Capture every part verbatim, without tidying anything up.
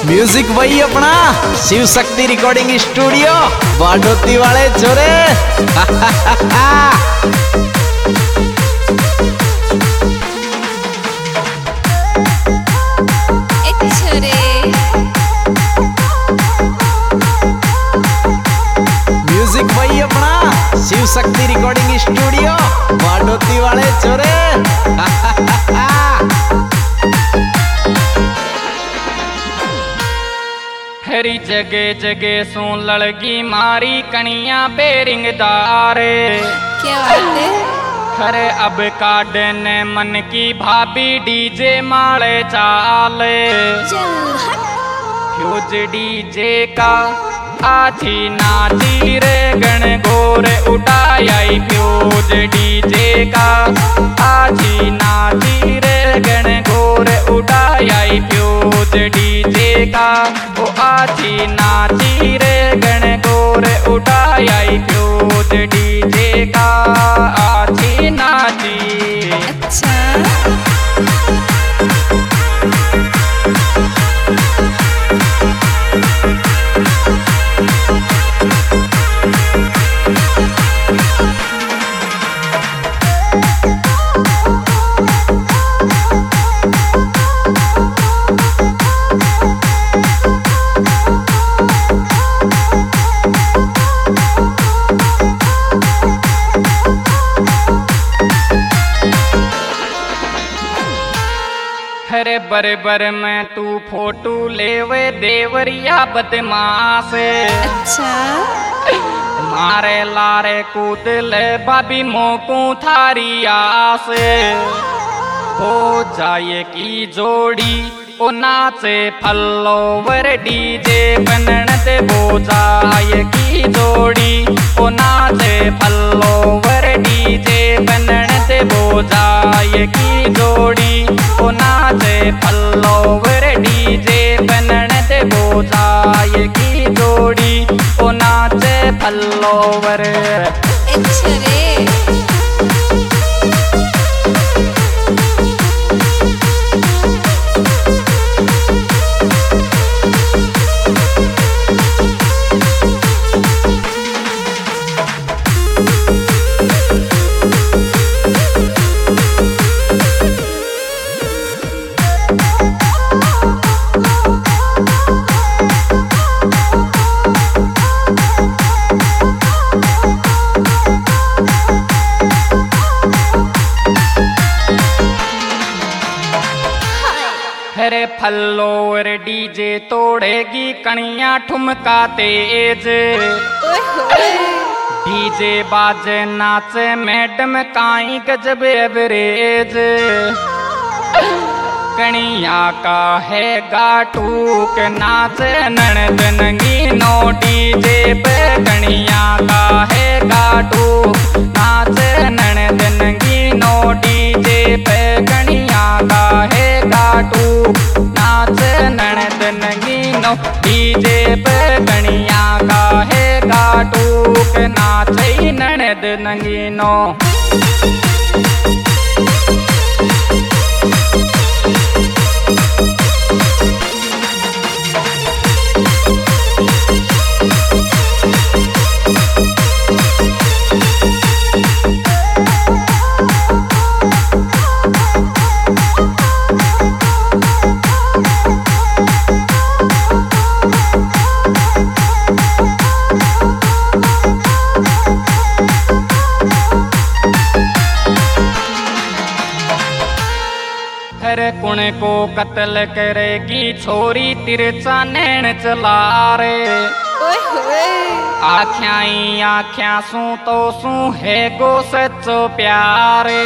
Music वही अपना Shiv Shakti recording studio Badoti वाले छोरे। म्यूजिक वही अपना शिव शक्ति रिकॉर्डिंग स्टूडियो बाडोती वाले छोरे। हरी जगे जगे सो लड़गी मारी कनिया बेरिंगदार। क्या बात है? खरे अब काटने मन की भाभी डीजे माले चाले। फ्यूज डीजे का आथी नाची रे गण गोर उठाई। फ्यूज डीजे का आथी नाची रे गण गोर उठाई। फ्यूज डीजे का वो आथी नाची रे गण गोर उठाई। फ्यूज डीजे का आथी नाची। अच्छा हरे बरे बर में तू फोटो लेवे देवरिया बदमाश। अच्छा मारे लारे कूद ले भाभी मोकू थारी आस। हो जाए की जोड़ी ओ नाचे फलोवर डीजे बनन दे। हो जाए की जोड़ी ओ नाचे फलोवर डीजे बनन दे। हो जाए की जोड़ी ओ नाचे फलोवर डीजे बनन दे। हो जाए की जोड़ी ओ नाचे फलोवर। अच्छा रे हरे फलोवर डीजे तोड़ेगी कणिया ठुमका तेज। डीजे बाजे नाचे मैडम काई गजब एवरेज। कणिया का है गाटू के नाचे ननद नंगीनो। डीजे पे कणिया का है गाटू नाचे ननद नंगीनो। डीजे पे कणिया का है गाटू नाचे ननद नंगीनो। डीजे पे कणिया का है गाटू के नाचे ननद नंगीनो। हरे कुण को कत्ल करेगी छोरी तिरछा नैन चला रे। आख्याई आख्या सू तो सू है गो सच्चो प्यारे।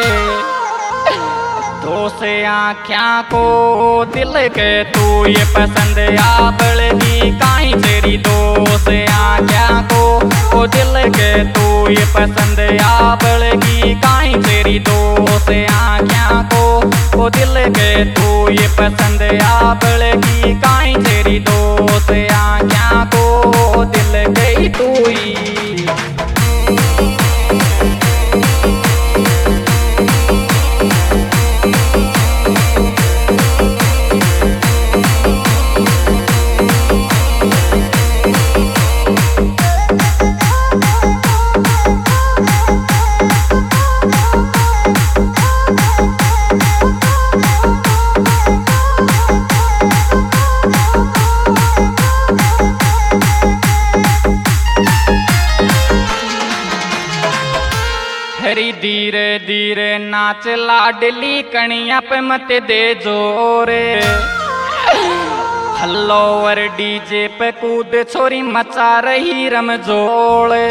दो से आख्या को दिल के तू ये पसंद आ बड़गी काई तेरी। दो से आख्या को ओ दिल के तू ये पसंद आ बड़गी काई तेरी। दो से आख्या को ओ दिल के तू ये पसंद आ बड़गी काई तेरी। दो से आख्या को दिल गई तू ही। धीरे धीरे नाच लाडली कणिया पे मत दे जोरे हल्लोवर डीजे पे कूद छोरी मचा रही रमजोड़े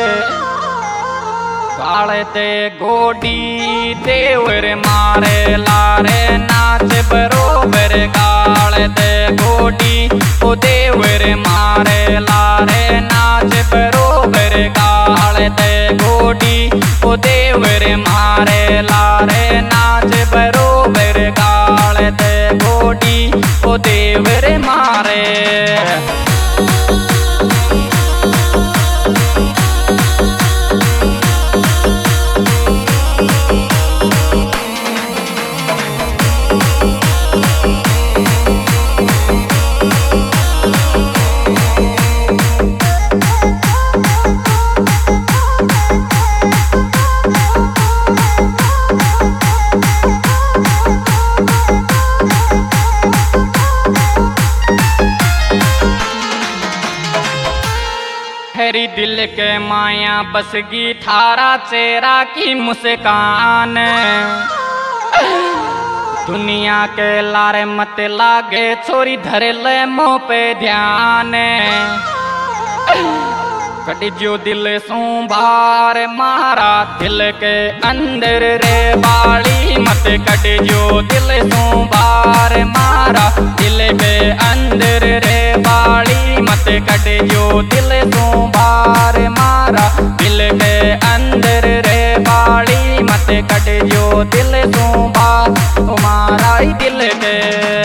काले ते गोडी देवर मारे लारे नाच बरोबर काले ते गोडी ओ देवर मारे लारे नाच बरोबर काले ते गोडी ओ देवर मारे लारे नाच बरोबर काले ते गोडी ओ देवर मारे हरी दिल के माया बसगी थारा चेहरा की मुस्कान दुनिया के लारे मत लागे छोरी धरे ले मुँह पे ध्यान कट जो दिल सू बार मारा दिल के अंदर रे बाली मत कट जो दिल सू बार मारा दिल के अंदर रे बाली मत कट जो दिल सू बार मारा दिल के अंदर रे बाली मत कट जो दिल सू बार मारा ही दिल के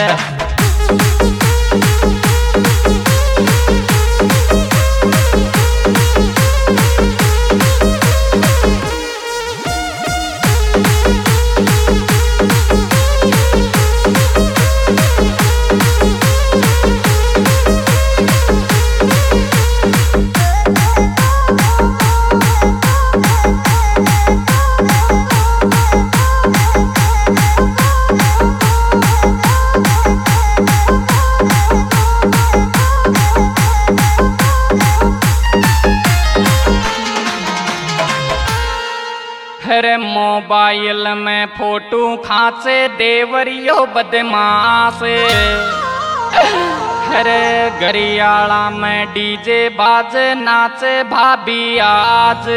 हरे मोबाइल में फोटो खांचे देवरियो बदमाश हरे गरियाला में डीजे बाज नाचे भाभी आज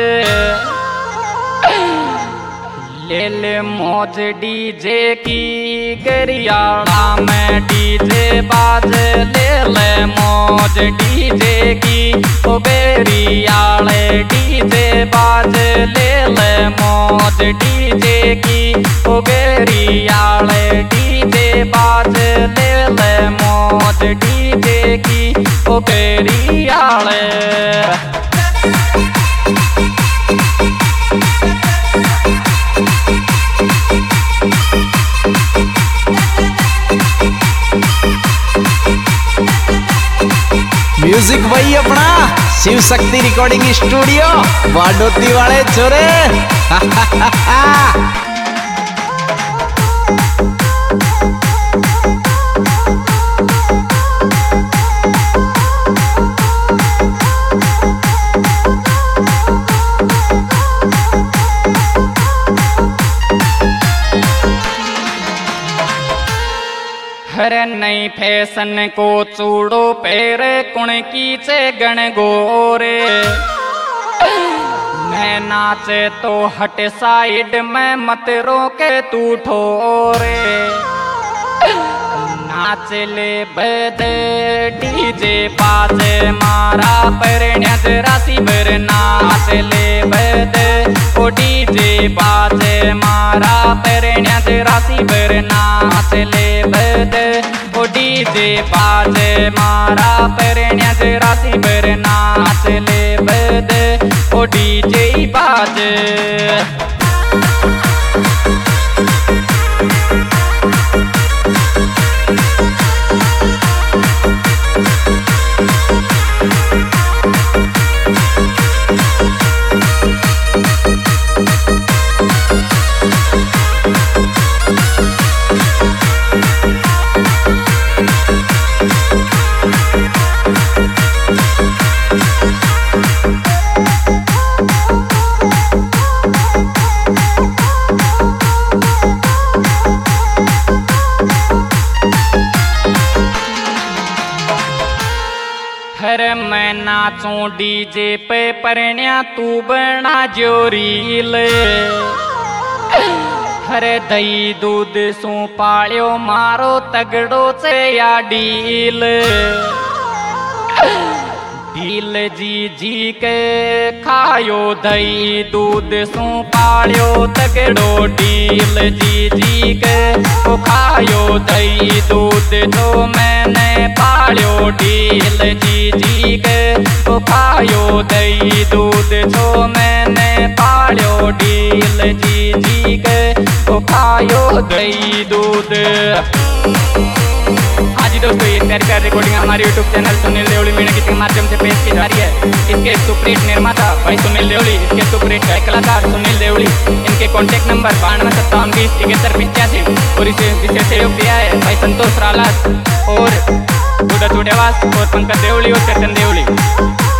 ले ले मौज डीजे की गरियाला में डीजे बाज ले ले मौज डीजे की ओ गरियाले डीजे बाज ले ले मौज डीजे की ओ गरियाले डीजे बाज ले ले मौज डीजे की ओ गरियाले म्यूजिक वही अपना शिव शक्ति रिकॉर्डिंग स्टूडियो बाडोती वाले छोरे हरे नई फैशन को चूड़ो पेरे कुण कीचे गण गोरे मैं नाचे तो हट साइड में मत रोके तू ठोरे नाच ले बद डीजे पाजे मारा परण्यज राशि भर नाच ले बद ओ डीजे बाजे मारा परण्यज राशि भर नाच ले बद ओ डीजे बाजे मारा परण्यज राशि भर नाच ले बद ओ डीजे बाजे हर मैं नाचूं डीजे पे परण्या तू बना जो रील। हरे दही दूध सू पालियो मारो तगड़ो से या डील। डील जी जी के खायो दही दूध सू पालियो तगड़ो डील जी जी के ओ खायो दही दूध जो मैंने पालियो डील जी जी के ओ खायो दही दूध जो मैंने पालियो डील जी जी के ओ खायो दही दूध। हाँ जी दोस्तों, ये प्यारी प्यारी रिकॉर्डिंग हमारे यूट्यूब चैनल सुनील देवली मीडिया गीत के माध्यम से पेश की जा रही है। इसके सुपरहिट निर्माता भाई सुनील देवली, इसके सुपरहिट गायक कलाकार सुनील देवली। इनके कॉन्टैक्ट नंबर बानवे सत्तावन बीस तिहत्तर पिचासी और इसे विशेष सहयोग दिया है भाई संतोष रालात और बुधा चुड़ेवास और पंकज देवली और चेतन देवली।